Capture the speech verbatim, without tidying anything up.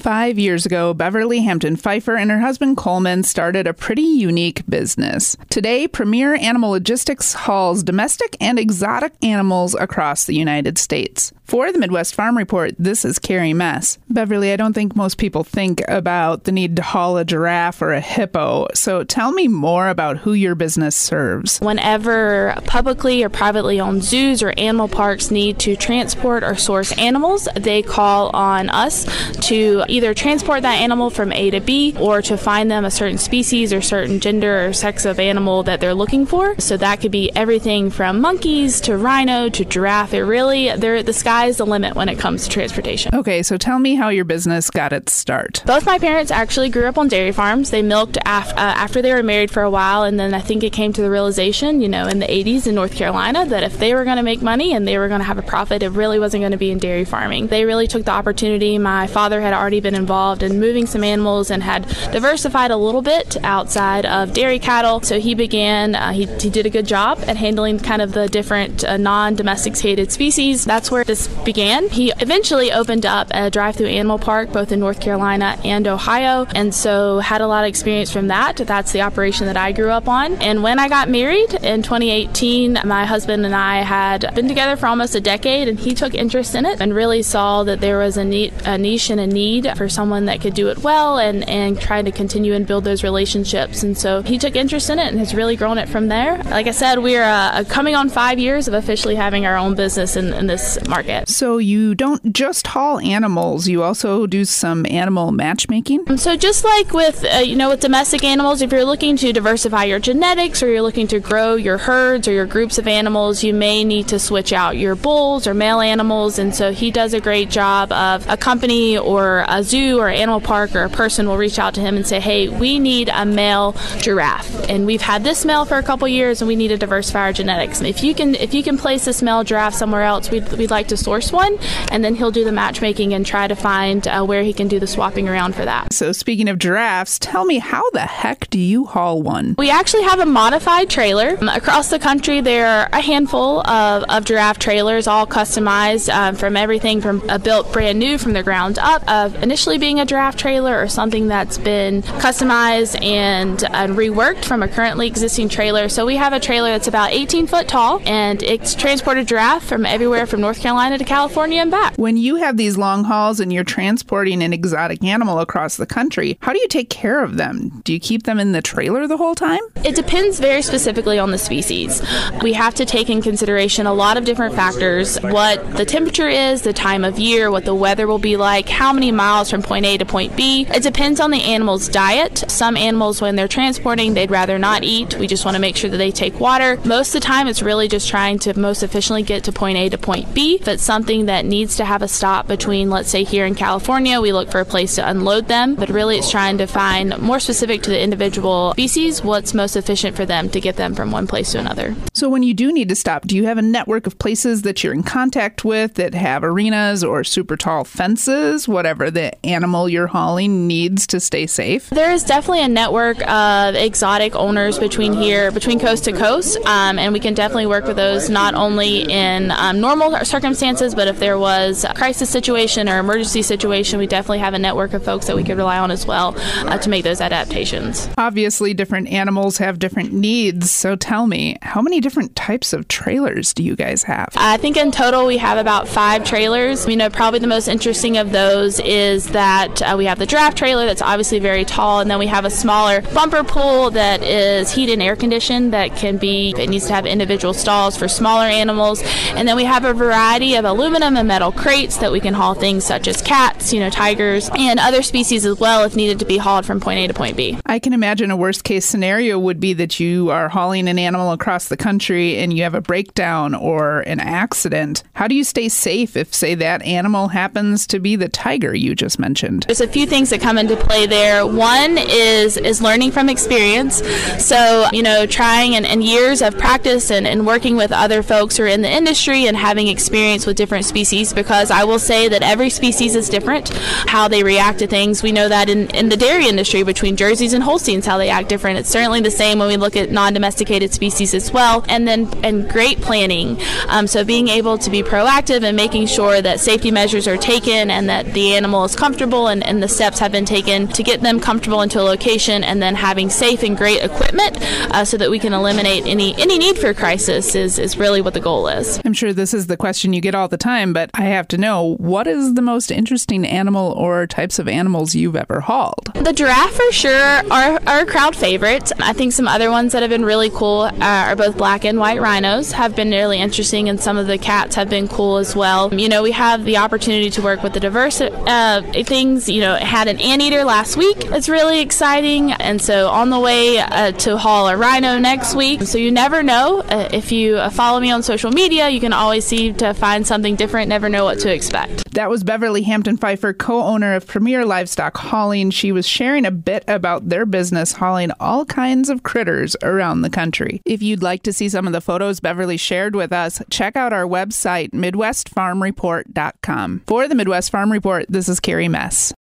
Five years ago, Beverly Hampton Pfeiffer and her husband Coleman started a pretty unique business. Today, Premier Animal Logistics hauls domestic and exotic animals across the United States. For the Midwest Farm Report, this is Carrie Mess. Beverly, I don't think most people think about the need to haul a giraffe or a hippo, so tell me more about who your business serves. Whenever publicly or privately owned zoos or animal parks need to transport or source animals, they call on us to either transport that animal from A to B or to find them a certain species or certain gender or sex of animal that they're looking for. So that could be everything from monkeys to rhino to giraffe. It really, they're, the sky is the limit when it comes to transportation. Okay, so tell me how your business got its start. Both my parents actually grew up on dairy farms. They milked af- uh, after they were married for a while, and then I think it came to the realization, you know, in the eighties in North Carolina, that if they were going to make money and they were going to have a profit, it really wasn't going to be in dairy farming. They really took the opportunity. My father had already been involved in moving some animals and had diversified a little bit outside of dairy cattle, so he began, uh, he, he did a good job at handling kind of the different uh, non-domesticated species. That's where this began. He eventually opened up a drive-through animal park both in North Carolina and Ohio, and so had a lot of experience from that. That's the operation that I grew up on. And when I got married in twenty eighteen, my husband and I had been together for almost a decade, and he took interest in it and really saw that there was a, neat, a niche and a need for someone that could do it well and, and try to continue and build those relationships. And so he took interest in it and has really grown it from there. Like I said, we're uh, coming on five years of officially having our own business in, in this market. So you don't just haul animals, you also do some animal matchmaking? So just like with, uh, you know, with domestic animals, if you're looking to diversify your genetics or you're looking to grow your herds or your groups of animals, you may need to switch out your bulls or male animals. And so he does a great job of a company or a zoo or animal park or a person will reach out to him and say, hey, we need a male giraffe. And we've had this male for a couple years and we need to diversify our genetics. And if you can if you can place this male giraffe somewhere else, we'd, we'd like to source one. And then he'll do the matchmaking and try to find uh, where he can do the swapping around for that. So speaking of giraffes, tell me, how the heck do you haul one? We actually have a modified trailer. Um, across the country, there are a handful of, of giraffe trailers, all customized um, from everything from uh, built brand new from the ground up, of initially being a giraffe trailer or something that's been customized and uh, reworked from a currently existing trailer. So we have a trailer that's about eighteen foot tall, and it's transported giraffe from everywhere from North Carolina to California and back. When you have these long hauls and you're transporting an exotic animal across the country, how do you take care of them? Do you keep them in the trailer the whole time? It depends very specifically on the species. We have to take in consideration a lot of different factors: what the temperature is, the time of year, what the weather will be like, how many miles from point A to point B. It depends on the animal's diet. Some animals, when they're transporting, they'd rather not eat. We just want to make sure that they take water. Most of the time, it's really just trying to most efficiently get to point A to point B. If it's something that needs to have a stop between, let's say here in California, we look for a place to unload them, but really it's trying to find, more specific to the individual species, what's most efficient for them to get them from one place to another. So when you do need to stop, do you have a network of places that you're in contact with that have arenas or super tall fences, whatever the animal you're hauling needs to stay safe? There is definitely a network of exotic owners between here, between coast to coast, um, and we can definitely work with those not only in um, normal circumstances, but if there was a crisis situation or emergency situation, we definitely have a network of folks that we could rely on as well uh, to make those adaptations. Obviously, different animals have different needs, so tell me, how many different types of trailers do you guys have? I think in total we have about five trailers. You know, probably the most interesting of those is that uh, we have the giraffe trailer that's obviously very tall, and then we have a smaller bumper pool that is heated and air conditioned that can be, it needs to have individual stalls for smaller animals, and then we have a variety of aluminum and metal crates that we can haul things such as cats, you know, tigers, and other species as well if needed to be hauled from point A to point B. I can imagine a worst case scenario would be that you are hauling an animal across the country and you have a breakdown or an accident. How do you stay safe if, say, that animal happens to be the tiger you just mentioned? There's a few things that come into play there. One is is learning from experience. So, you know, trying and, and years of practice and, and working with other folks who are in the industry and having experience with different species, because I will say that every species is different, how they react to things. We know that in, in the dairy industry between Jerseys and Holsteins, how they act different. It's certainly the same when we look at non-domesticated species as well. And then and great planning. Um, so being able to be proactive and making sure that safety measures are taken and that the animal is comfortable and, and the steps have been taken to get them comfortable into a location, and then having safe and great equipment uh, so that we can eliminate any any need for crisis is, is really what the goal is. I'm sure this is the question you get all the time, but I have to know, what is the most interesting animal or types of animals you've ever hauled? The giraffe for sure are, are a crowd favorite. I think some other ones that have been really cool uh, are both black and white rhinos have been really interesting, and some of the cats have been cool as well. You know, we have the opportunity to work with the diverse uh, things. You know, had an anteater last week. It's really exciting, and so on the way uh, to haul a rhino next week. So you never know. Uh, if you uh, follow me on social media, you can always see to find something different. Never know what to expect. That was Beverly Hampton Pfeiffer, co-owner of Premier Livestock Hauling. She was sharing a bit about their business hauling all kinds of critters around the country. If you'd like to see some of the photos Beverly shared with us, check out our website, midwest farm report dot com. For the Midwest Farm Report, this is Carrie Mess.